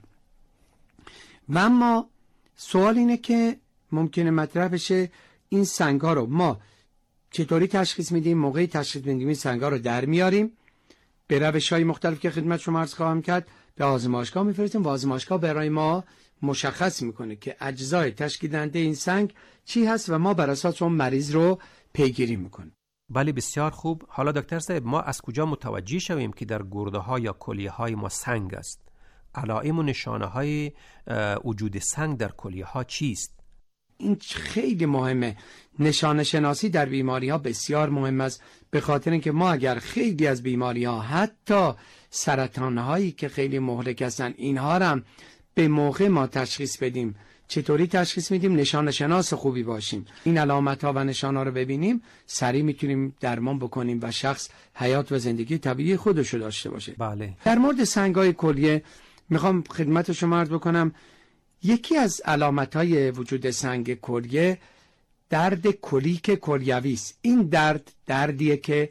Speaker 11: و اما سوال اینه که ممکنه مطرح بشه این سنگ‌ها رو ما چطوری تشخیص میدیم؟ موقعی تشخیص میدیم این سنگ‌ها رو در میاریم، به روش‌های مختلف که خدمت شما عرض خواهم کرد به آزمایشگاه میفرستیم و آزمایشگاه برای ما مشخص میکنه که اجزای تشکیل دهنده این سنگ چی هست و ما بر اساس اون مریض رو پیگیری میکنیم.
Speaker 10: بله، بسیار خوب. حالا دکتر صاحب، ما از کجا متوجه شویم که در گرده‌ها یا کلیه‌های ما سنگ است؟ علائم و نشانه‌های وجود سنگ در کلیه‌ها چیست؟
Speaker 11: این خیلی مهمه. نشانه شناسی در بیماری‌ها بسیار مهم است، به خاطر اینکه ما اگر خیلی از بیماری‌ها حتی سرطان‌هایی که خیلی مهلک هستن اینها هم به موقع ما تشخیص بدیم. چطوری تشخیص میدیم؟ نشانه شناس خوبی باشیم، این علامت‌ها و نشانه‌ها رو ببینیم، سریع میتونیم درمان بکنیم و شخص حیات و زندگی طبیعی خودش رو داشته باشه.
Speaker 10: بله.
Speaker 11: در مورد سنگ‌های کلیه میخوام خدمت شما عرض بکنم یکی از علامت‌های وجود سنگ کلیه درد کلیک کلیوی است. این دردیه که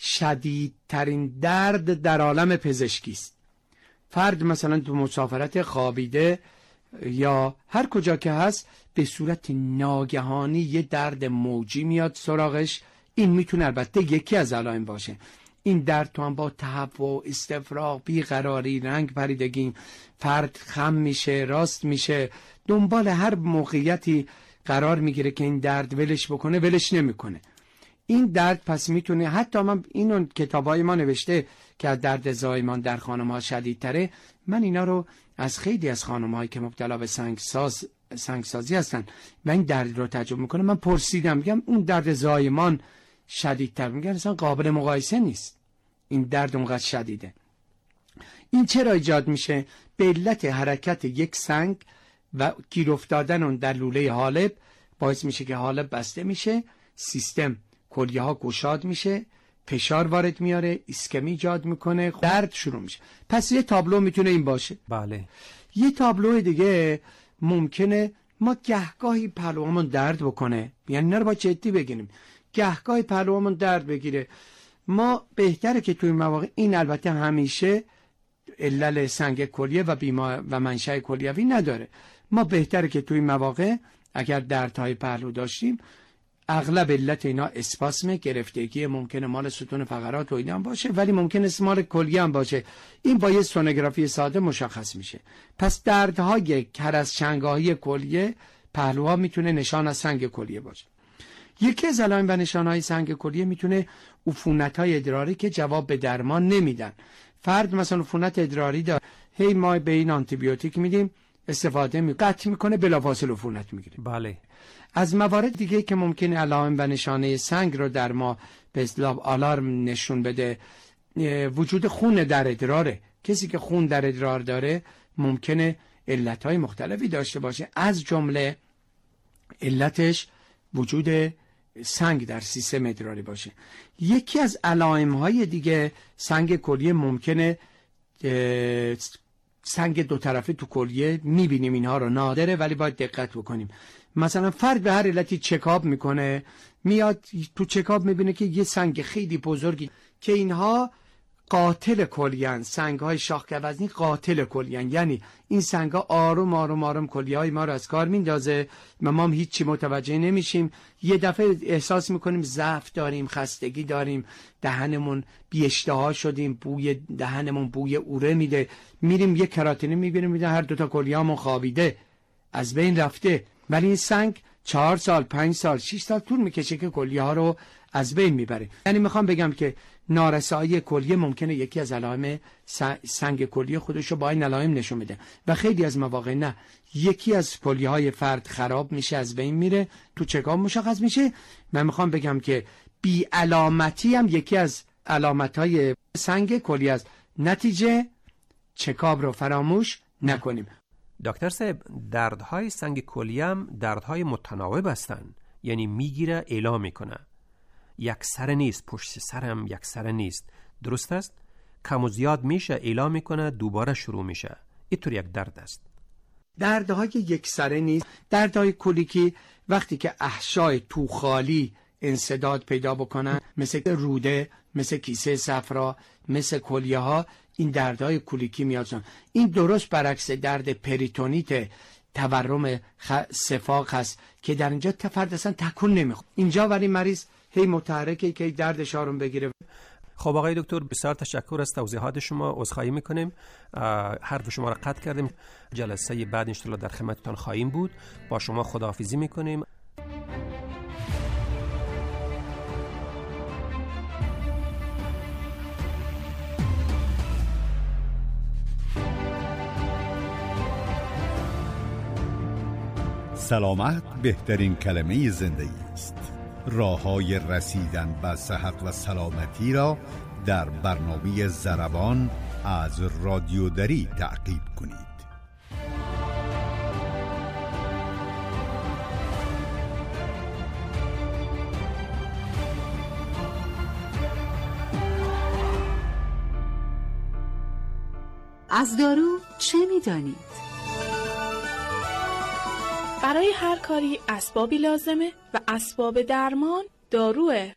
Speaker 11: شدیدترین درد در عالم پزشکی است. فرد مثلا تو مسافرت خوابیده یا هر کجا که هست به صورت ناگهانی یه درد موجی میاد سراغش. این میتونه البته یکی از علائم باشه. این درد تو هم با تهوع، استفراغ، بیقراری، رنگ پریدگی، فرد خم میشه، راست میشه، دنبال هر موقعیتی قرار میگیره که این درد ولش بکنه، ولش نمیکنه. این درد پس میتونه، حتی من اینو کتابای ما نوشته که از درد زایمان در خانم‌ها شدیدتره، من اینا رو از خیلی از خانم‌هایی که مبتلا به سنگسازی هستن و این درد رو تجربه میکنه من پرسیدم، میگم اون درد زایمان شدیدتر، میگن اصلا قابل مقایسه نیست، این درد اونقدر شدیده. این چرا ایجاد میشه؟ به علت حرکت یک سنگ و گیر افتادن اون در لوله حالب باعث میشه که حالب بسته میشه، سیستم کلیه ها گشاد میشه، فشار وارد میاره، ایسکمی ایجاد میکنه، درد شروع میشه. پس یه تابلو میتونه این باشه.
Speaker 10: بله.
Speaker 11: یه تابلو دیگه ممکنه ما گهگاهی پهلوامون درد بکنه، یعنی اینا رو با جدی بگیریم. گهگاهی پهلوامون درد بگیره، ما بهتره که توی مواقع، این البته همیشه علل سنگ کلیه و منشأ کلیوی نداره، ما بهتره که توی مواقع اگر دردهای پهلو داشتیم، اغلب علت اینا اسپاسم، گرفتگی، ممکنه مال ستون فقرات و اینا هم باشه، ولی ممکنه مال کلیه هم باشه. این با یه سونوگرافی ساده مشخص میشه. پس دردهای کرسچنگاهی کلیه پهلوها میتونه نشان از سنگ کلیه باشه. یکی از علائم و نشانهای سنگ کلیه میتونه عفونت‌های ادراری که جواب به درمان نمیدن. فرد مثلا عفونت ادراری داره، هی ما به این آنتی بیوتیک میدیم، استفاده قطع میکنه، بلافاصله عفونت میگیره.
Speaker 10: بله.
Speaker 11: از موارد دیگه که ممکنه علائم و نشانه سنگ رو در ما به اصطلاح آلارم نشون بده، وجود خون در ادراره. کسی که خون در ادرار داره ممکنه علتهای مختلفی داشته باشه، از جمله علتش وجود سنگ در سیستم ادراری باشه. یکی از علائم‌های دیگه سنگ کلیه ممکنه سنگ دو طرفه تو کلیه، میبینیم اینها رو، نادره ولی باید دقت بکنیم. مثلا فرد به هر علتی چکاب میکنه، میاد تو چکاب میبینه که یه سنگ خیلی بزرگی که اینها قاتل کلیه‌اند، سنگ‌های شاخگوزنی قاتل کلیه‌اند، یعنی این سنگ‌ها آروم آروم آروم کلیه‌های ما رو از کار میندازه و ما هم هیچی متوجه نمیشیم. یه دفعه احساس میکنیم ضعف داریم، خستگی داریم، دهنمون بی اشتها شدیم، بوی دهنمون بوی اوره میده، میریم یه کراتینی میبینیم میده هر دوتا کلیه‌مون خوابیده، از بین رفته. ولی این سنگ 4 سال، 5 سال، 6 سال طول میکشه که کلیه ها رو از بین میبره. یعنی میخوام بگم که نارسایی کلیه ممکنه یکی از علائم سنگ کلیه خودشو با این علائم نشون بده و خیلی از مواقع نه، یکی از کلیه های فرد خراب میشه، از بین میره، تو چکاب مشخص میشه. من میخوام بگم که بی علامتی هم یکی از علامت های سنگ کلیه است. نتیجه چکاب رو فراموش نکنیم.
Speaker 10: دکتر صاحب، دردهای سنگ کلیه هم دردهای متناوب هستند، یعنی میگیره اعلام میکنه، یک سر نیست، پشت سرم یک سر نیست، درست است؟ کم و زیاد میشه، اعلام میکنه، دوباره شروع میشه. اینطور یک درد است.
Speaker 11: دردهای یک سره نیست. دردهای کلیکی وقتی که احشای تو خالی انسداد پیدا بکنن، مثل روده، مثل کیسه صفرا، مثل کلیه ها، این دردهای کلیکی میاد. این درست برعکس درد پریتونیت، تورم سفاق هست که در اینجا فرد اصلا تکون نمیخوره. اینجا ولی مریض هی متحرکه که دردش آروم بگیره.
Speaker 10: خب آقای دکتر، بسیار تشکر از توضیحات شما. عذرخواهی میکنیم حرف شما را قطع کردیم. جلسه بعد انشالله در خدمتتان خواهیم بود. با شما خداحافظی میکنیم.
Speaker 13: سلامت بهترین کلمه زندگی است. راه‌های رسیدن به صحت و سلامتی را در برنامه ضربان از رادیو دری تعقیب کنید.
Speaker 9: از دارو چه می‌دانید؟
Speaker 14: برای هر کاری اسبابی لازمه و اسباب درمان داروه.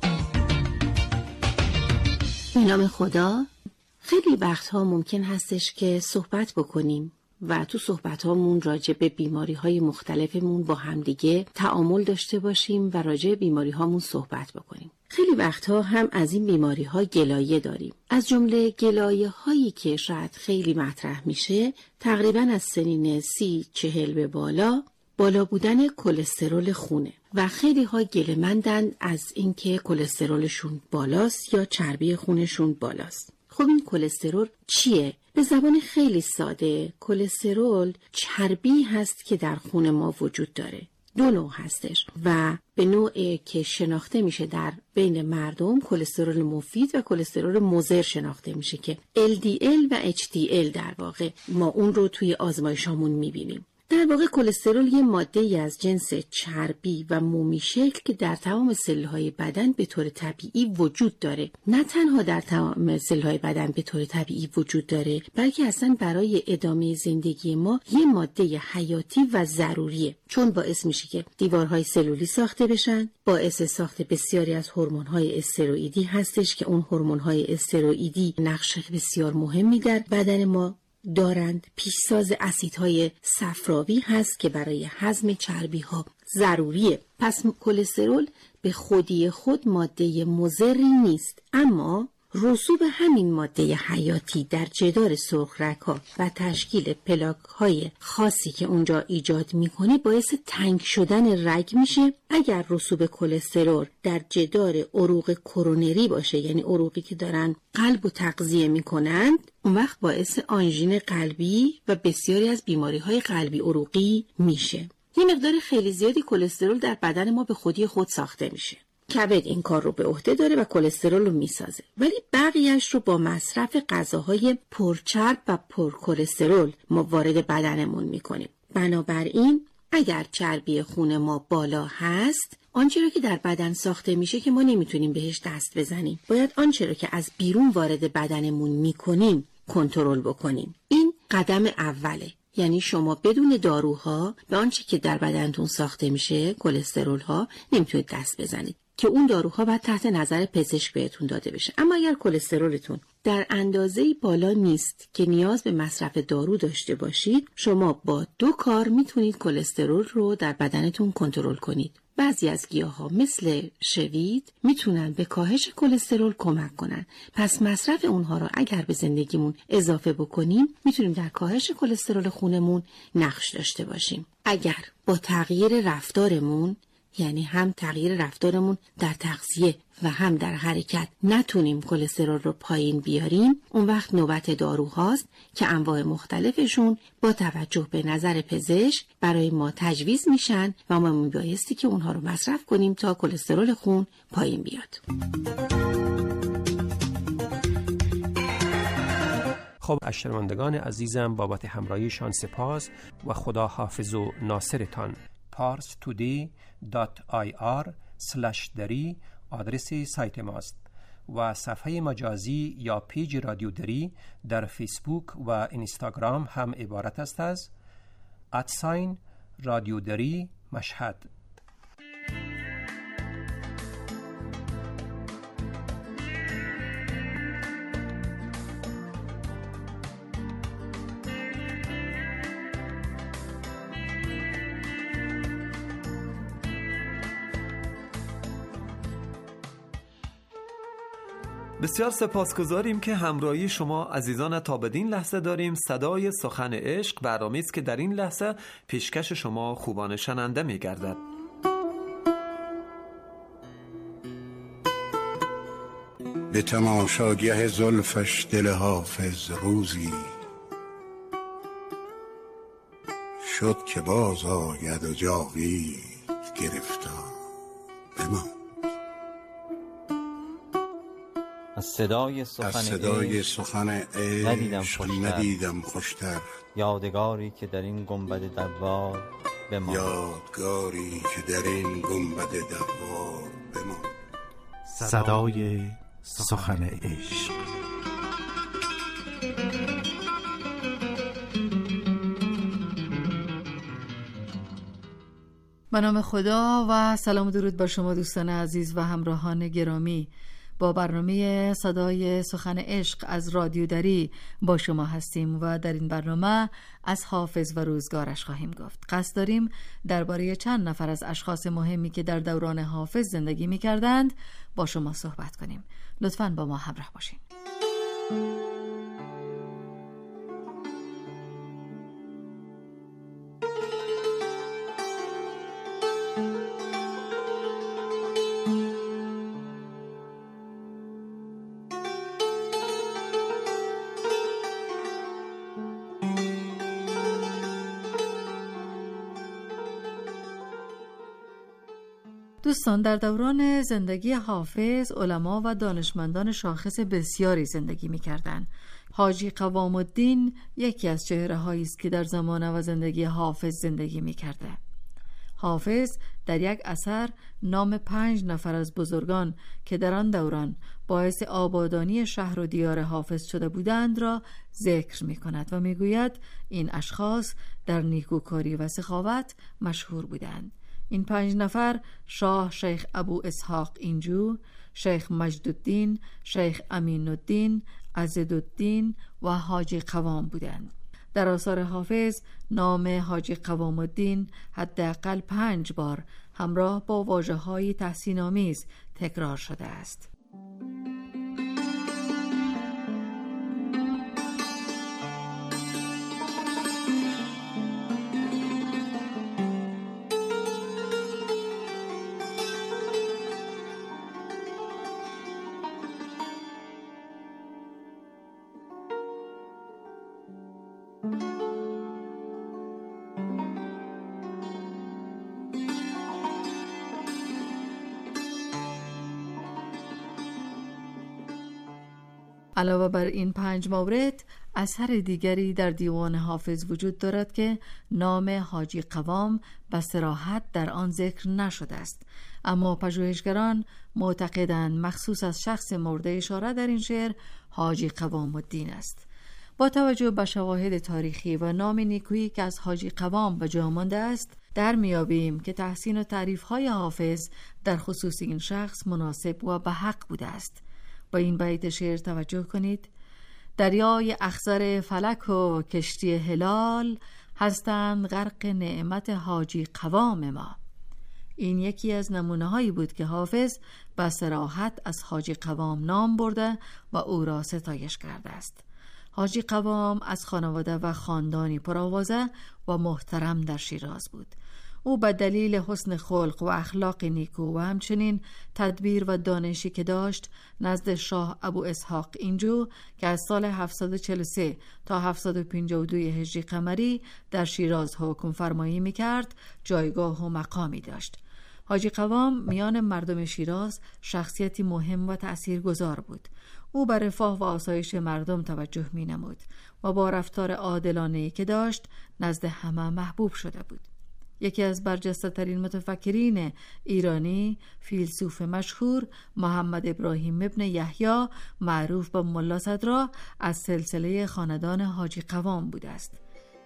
Speaker 15: به نام خدا. خیلی وقتها ممکن هستش که صحبت بکنیم و تو صحبت‌هامون راجع به بیماری‌های مختلفمون با همدیگه تعامل داشته باشیم و راجع به بیماری‌هامون صحبت بکنیم. خیلی وقتها هم از این بیماری‌ها گلایه داریم. از جمله گلایه‌هایی که شاید خیلی مطرح میشه، تقریباً از سنین 30-40 به بالا بودن کلسترول خونه و خیلی ها گله‌مندن از اینکه کلسترولشون بالاست یا چربی خونشون بالاست. خب این کلسترول چیه؟ به زبان خیلی ساده، کلسترول چربی هست که در خون ما وجود داره. دو نوع هستش و به نوعی که شناخته میشه در بین مردم کلسترول مفید و کلسترول مضر شناخته میشه که LDL و HDL در واقع ما اون رو توی آزمایشامون میبینیم. در واقع کلسترول یه ماده‌ای از جنس چربی و مومی شکل که در تمام سلول‌های بدن به طور طبیعی وجود داره. نه تنها در تمام سلول‌های بدن به طور طبیعی وجود داره، بلکه اصلا برای ادامه زندگی ما یه ماده حیاتی و ضروریه، چون باعث میشه که دیوارهای سلولی ساخته بشن، باعث ساخت بسیاری از هورمون‌های استروئیدی هستش که اون هورمون‌های استروئیدی نقش بسیار مهمی در بدن ما دارند. پیشساز اسیدهای صفراوی هست که برای هضم چربی ها ضروریه. پس کلسترول به خودی خود ماده مضری نیست، اما رسوب همین ماده حیاتی در جدار سرخرگ‌ها و تشکیل پلاک‌های خاصی که اونجا ایجاد میکنه باعث تنگ شدن رگ میشه. اگر رسوب کلسترول در جدار عروق کرونری باشه، یعنی عروقی که دارن قلب و تغذیه میکنند، اون وقت باعث آنژین قلبی و بسیاری از بیماری‌های قلبی عروقی میشه. یه مقدار خیلی زیادی کلسترول در بدن ما به خودی خود ساخته میشه. کبد این کار رو به عهده داره و کلسترول رو میسازه، ولی بقیهش رو با مصرف غذاهای پرچرب و پرکلسترول ما وارد بدنمون میکنیم. بنابراین اگر چربی خون ما بالا هست، آنچه رو که در بدن ساخته میشه که ما نمیتونیم بهش دست بزنیم، باید آنچه رو که از بیرون وارد بدنمون میکنیم کنترل بکنیم. این قدم اوله. یعنی شما بدون داروها به آنچه که در بدنتون ساخته میشه، کلسترول ها، نمیتونید دست بزنید که اون داروها باید تحت نظر پزشک بهتون داده بشه. اما اگر کلسترولتون در اندازه‌ای بالا نیست که نیاز به مصرف دارو داشته باشید، شما با 2 کار میتونید کلسترول رو در بدنتون کنترل کنید. بعضی از گیاها مثل شوید میتونن به کاهش کلسترول کمک کنن. پس مصرف اونها رو اگر به زندگیمون اضافه بکنیم، میتونیم در کاهش کلسترول خونمون نقش داشته باشیم. اگر با تغییر رفتارمون یعنی هم تغییر رفتارمون در تغذیه و هم در حرکت نتونیم کلسترول رو پایین بیاریم، اون وقت نوبت داروهاست که انواع مختلفشون با توجه به نظر پزشک برای ما تجویز میشن و ما میبایستی که اونها رو مصرف کنیم تا کلسترول خون پایین بیاد.
Speaker 10: خب شنوندگان عزیزم، بابت همراهیشان سپاس و خدا حافظ و ناصرتان. parstoday.ir/dari آدرس سایت ماست و صفحه مجازی یا پیج رادیو دری در فیسبوک و اینستاگرام هم عبارت است از رادیو دری مشهد.
Speaker 1: بسیار سپاسگزاریم که همراهی شما عزیزان تا بدین لحظه داریم. صدای سخن عشق برنامه‌ای است که در این لحظه پیشکش شما خوبان شنونده می‌گردد.
Speaker 16: به تماشاگه زلفش دل حافظ روزی شد که باز آید و جاوید گرفتار بمان.
Speaker 17: از صدای سخن عشق ندیدم خوشتر، یادگاری که در این گنبد دوار بمان.
Speaker 4: صدای سخن عشق.
Speaker 5: به نام خدا و سلام و درود بر شما دوستان عزیز و همراهان گرامی. با برنامه صدای سخن عشق از رادیو دری با شما هستیم و در این برنامه از حافظ و روزگارش خواهیم گفت. قصد داریم درباره چند نفر از اشخاص مهمی که در دوران حافظ زندگی می کردند با شما صحبت کنیم. لطفاً با ما همراه باشین. دوستان، در دوران زندگی حافظ علما و دانشمندان شاخص بسیاری زندگی می‌کردند. حاجی قوام الدین یکی از چهره‌هایی است که در زمانه و زندگی حافظ زندگی می‌کرده. حافظ در یک اثر نام 5 نفر از بزرگان که در آن دوران باعث آبادانی شهر و دیار حافظ شده بودند را ذکر می‌کند و می‌گوید این اشخاص در نیکوکاری و سخاوت مشهور بودند. این 5 نفر شاه شیخ ابو اسحاق اینجو، شیخ مجدالدین، شیخ امین الدین، عضدالدین و حاجی قوام بودند. در آثار حافظ نام حاجی قوام الدین حداقل 5 بار همراه با واژه‌های تحسین‌آمیز تکرار شده است. علاوه بر این 5 مورد، اثر دیگری در دیوان حافظ وجود دارد که نام حاجی قوام به صراحت در آن ذکر نشده است، اما پژوهشگران معتقدند مخصوص از شخص مورد اشاره در این شعر حاجی قوام الدین است. با توجه به شواهد تاریخی و نام نیکویی که از حاجی قوام به جا مانده است، در میابیم که تحسین و تعریف‌های حافظ در خصوص این شخص مناسب و به حق بوده است. با این بیت شعر توجه کنید: دریای اخضر فلک و کشتی هلال هستند غرق نعمت حاجی قوام ما. این یکی از نمونه هایی بود که حافظ به صراحت از حاجی قوام نام برده و او را ستایش کرده است. حاجی قوام از خانواده و خاندانی پرآوازه و محترم در شیراز بود. او به دلیل حسن خلق و اخلاق نیکو و همچنین تدبیر و دانشی که داشت نزد شاه ابو اسحاق اینجو که از سال 743 تا 752 هجری قمری در شیراز حکم فرمایی میکرد جایگاه و مقامی داشت. حاجی قوام میان مردم شیراز شخصیتی مهم و تأثیرگذار بود. او بر رفاه و آسایش مردم توجه می نمود و با رفتار عادلانه‌ای که داشت نزد همه محبوب شده بود. یکی از برجسته‌ترین متفکرین ایرانی، فیلسوف مشهور محمد ابراهیم ابن یحیی معروف به ملا صدرا از سلسله خاندان حاجی قوام بوده است.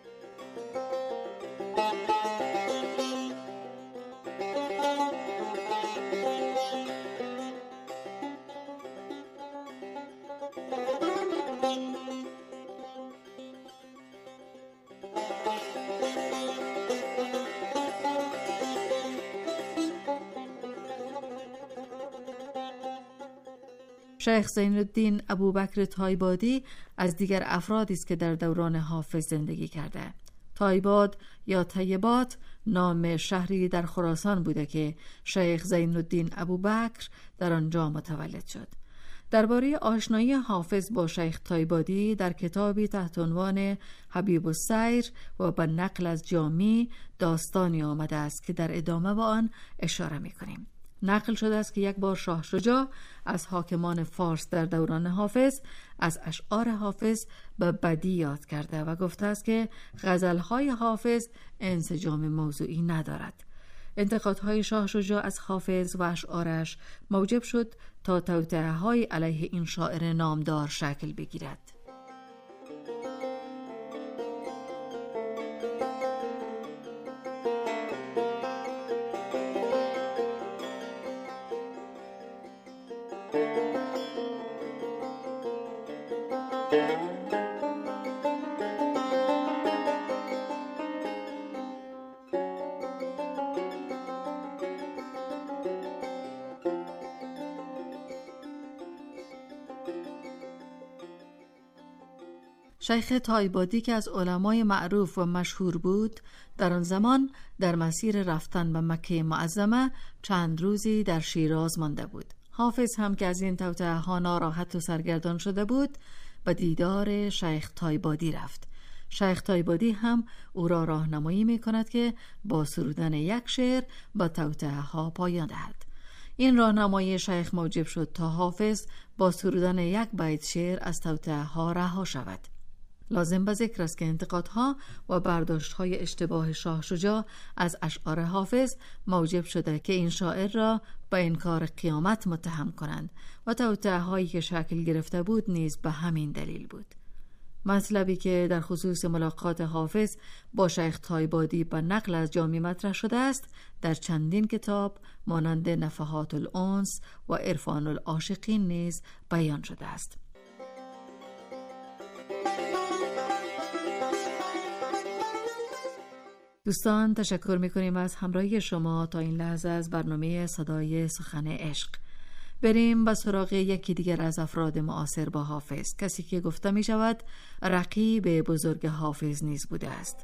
Speaker 5: شیخ زین الدین ابوبکر تایبادی از دیگر افرادی است که در دوران حافظ زندگی کرده. تایباد یا طیبات نام شهری در خراسان بوده که شیخ زین الدین ابوبکر در آنجا متولد شد. درباره آشنایی حافظ با شیخ تایبادی در کتابی تحت عنوان حبیب السیر و به نقل از جامی داستانی آمده است که در ادامه با آن اشاره می‌کنیم. نقل شده است که یک بار شاه شجاع از حاکمان فارس در دوران حافظ از اشعار حافظ به بدی یاد کرده و گفته است که غزل‌های حافظ انسجام موضوعی ندارد. انتقادهای شاه شجاع از حافظ و اشعارش موجب شد تا توطئه‌های علیه این شاعر نامدار شکل بگیرد. شیخ تایبادی که از علمای معروف و مشهور بود در آن زمان در مسیر رفتن به مکه معظمه چند روزی در شیراز مانده بود. حافظ هم که از این توطئه‌ها ناراحت و سرگردان شده بود به دیدار شیخ تایبادی رفت. شیخ تایبادی هم او را راهنمایی می کند که با سرودن یک شعر به توطئه‌ها پایان دهد. این راهنمایی شیخ موجب شد تا حافظ با سرودن یک بیت شعر از توطئه‌ها رها شود. لازم به ذکر است که انتقادها و برداشت‌های اشتباه شاه شجاع از اشعار حافظ موجب شده که این شاعر را به انکار قیامت متهم کنند و توطئه‌هایی که شکل گرفته بود نیز به همین دلیل بود. مطلبی که در خصوص ملاقات حافظ با شیخ تایبادی به نقل از جامی مطرح شده است در چندین کتاب مانند نفحات الانس و عرفان العاشقین نیز بیان شده است. دوستان تشکر می‌کنیم از همراهی شما تا این لحظه از برنامه صدای سخن عشق. بریم به سراغ یکی دیگر از افراد معاصر با حافظ، کسی که گفته می شود رقیب بزرگ حافظ نیز بوده است.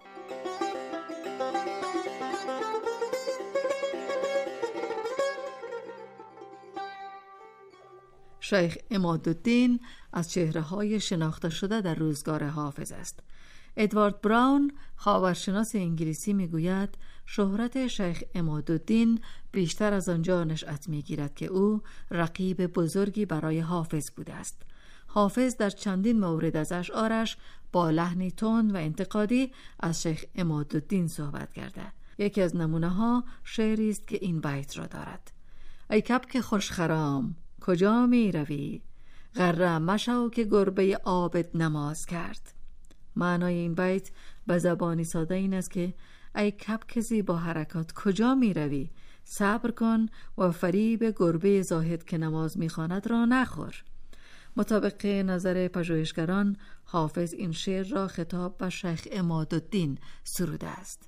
Speaker 5: شیخ عمادالدین از چهره‌های شناخته شده در روزگار حافظ است. ادوارد براون خاورشناس انگلیسی میگوید شهرت شیخ عمادالدین بیشتر از آنجا نشأت میگیرد که او رقیب بزرگی برای حافظ بوده است. حافظ در چندین مورد از اشعارش با لحنی تند و انتقادی از شیخ عمادالدین صحبت کرده. یکی از نمونه ها شعری است که این بیت را دارد: ای کبک خوشخرام کجا می روی، غره مشو که گربه عابد نماز کرد. معنای این بیت به زبانی ساده این است که ای کبک زیبا حرکات کجا می روی، صبر کن و فریب گربه زاهد که نماز می خواند را نخور. مطابق نظر پژوهشگران حافظ این شعر را خطاب به شیخ عمادالدین سروده است.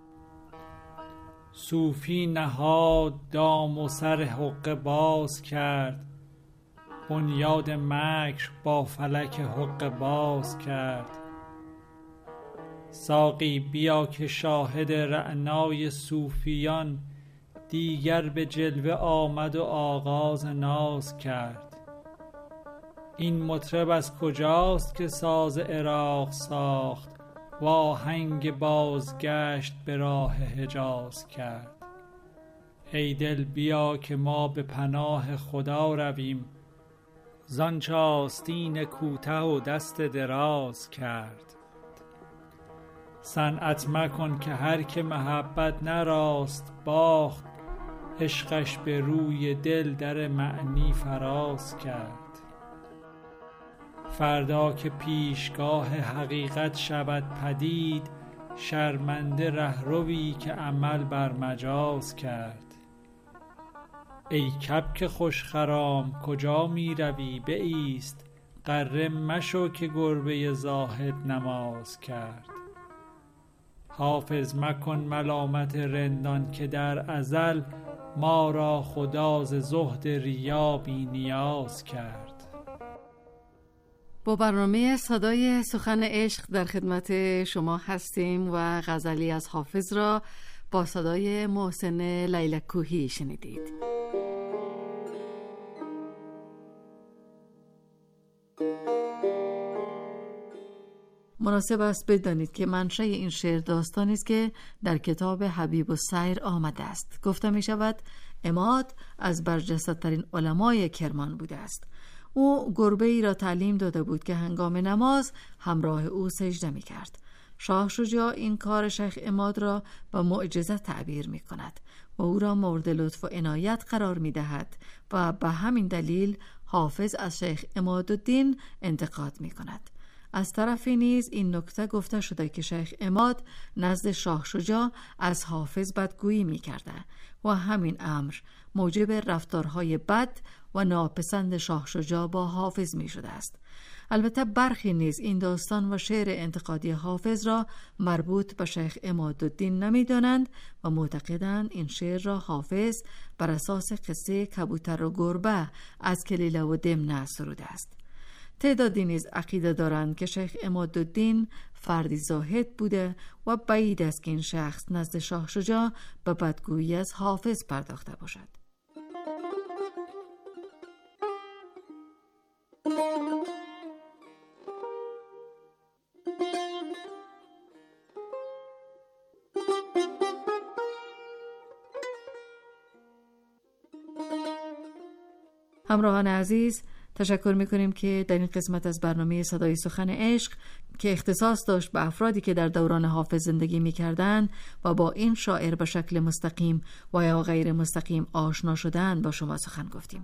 Speaker 18: صوفی نهاد دام و سر حقه باز کرد، بنیاد مکر با فلک حقه باز کرد. ساقی بیا که شاهد رعنای صوفیان دیگر به جلوه آمد و آغاز ناز کرد. این مطرب از کجاست که ساز عراق ساخت و آهنگ بازگشت به راه حجاز کرد؟ ای دل بیا که ما به پناه خدا رویم، زانچه آستین کوته و دست دراز کرد. صنعت مکن که هر که محبت نراست باخت، عشقش به روی دل در معنی فراز کرد. فردا که پیشگاه حقیقت شود پدید، شرمنده رهروی که عمل بر مجاز کرد. ای کبک خوشخرام کجا می روی بایست، غره مشو که گربه زاهد نماز کرد. حافظ مکن ملامت رندان که در ازل ما را خدا ز زهد ریا بی نیاز کرد.
Speaker 5: با برنامه صدای سخن عشق در خدمت شما هستیم و غزلی از حافظ را با صدای محسن لیلک‌کوهی شنیدید. مناسب است بدانید که منشأ این شعر داستانی است که در کتاب حبیب السیر آمده است. گفته می شود عماد از برجسته‌ترین علمای کرمان بوده است. او گربه ای را تعلیم داده بود که هنگام نماز همراه او سجده می کرد. شاه شجاع این کار شیخ عماد را با معجزه تعبیر می کند و او را مورد لطف و عنایت قرار می دهد و به همین دلیل حافظ از شیخ عمادالدین انتقاد می کند. از طرفی نیز این نکته گفته شده که شیخ عماد نزد شاه شجاع از حافظ بدگویی می کرده و همین امر موجب رفتارهای بد و ناپسند شاه شجاع با حافظ می شده است. البته برخی نیز این داستان و شعر انتقادی حافظ را مربوط به شیخ عمادالدین نمی دانند و معتقدند این شعر را حافظ بر اساس قصه کبوتر و گربه از کلیله و دمنه سروده است. تعدادی نیز عقیده دارند که شیخ عمادالدین فردی زاهد بوده و بعید است که این شخص نزد شاه شجاع به بدگویی از حافظ پرداخته باشد. همراهان عزیز، تشکر می‌کنیم که در این قسمت از برنامه صدای سخن عشق که اختصاص داشت به افرادی که در دوران حافظ زندگی می‌کردند و با این شاعر به شکل مستقیم و یا غیر مستقیم آشنا شدند با شما سخن گفتیم.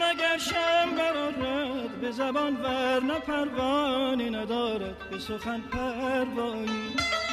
Speaker 6: اگر شم برارد به زبان ورنه پروانی ندارد به سخن پروایی